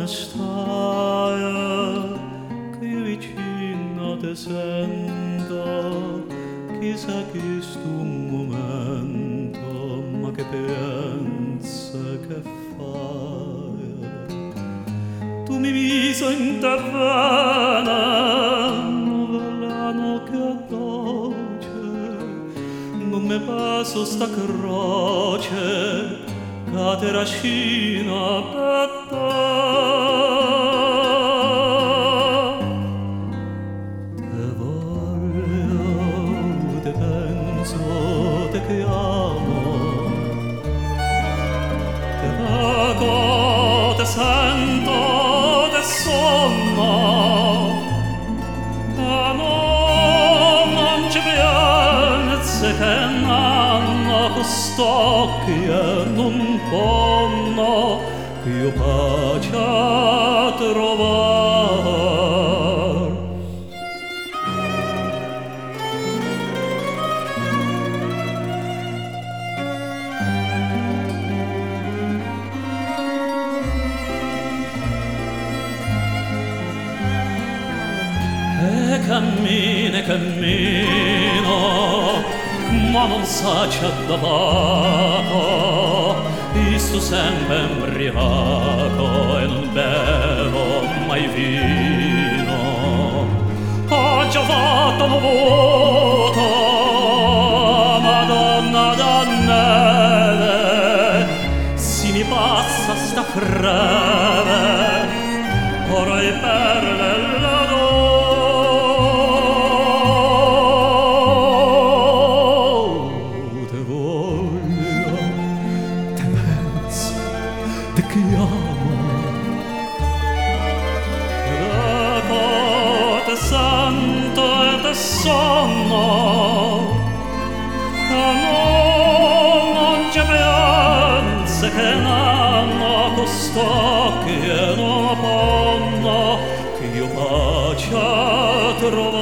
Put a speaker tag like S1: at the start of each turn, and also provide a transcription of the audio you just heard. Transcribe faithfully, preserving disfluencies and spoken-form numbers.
S1: dove stai, che io vicino te sento, chissà che sto momento, ma che pensa che fai. Tu mi viso in terrana, novellano che dolce, non mi passo sta croce, che te trascina per te. Te voglio, te penso, te chiamo, te vedo, te sento, te sonno, ma non, non ci pensi che nanno quest'occhi e non ponno che io pace a trovar. E cammino, e cammino, ma non sa c'è da poco, io sto sempre imbriaco e non bevo mai vino. Ho già fatto un voto, Madonna Donnelle, si mi passa sta freve, ora è per la te chiamo, ecco te sento e te sonno, e non, non ci pensi che nanno quest'occhi e non ponno che io pace a trovare.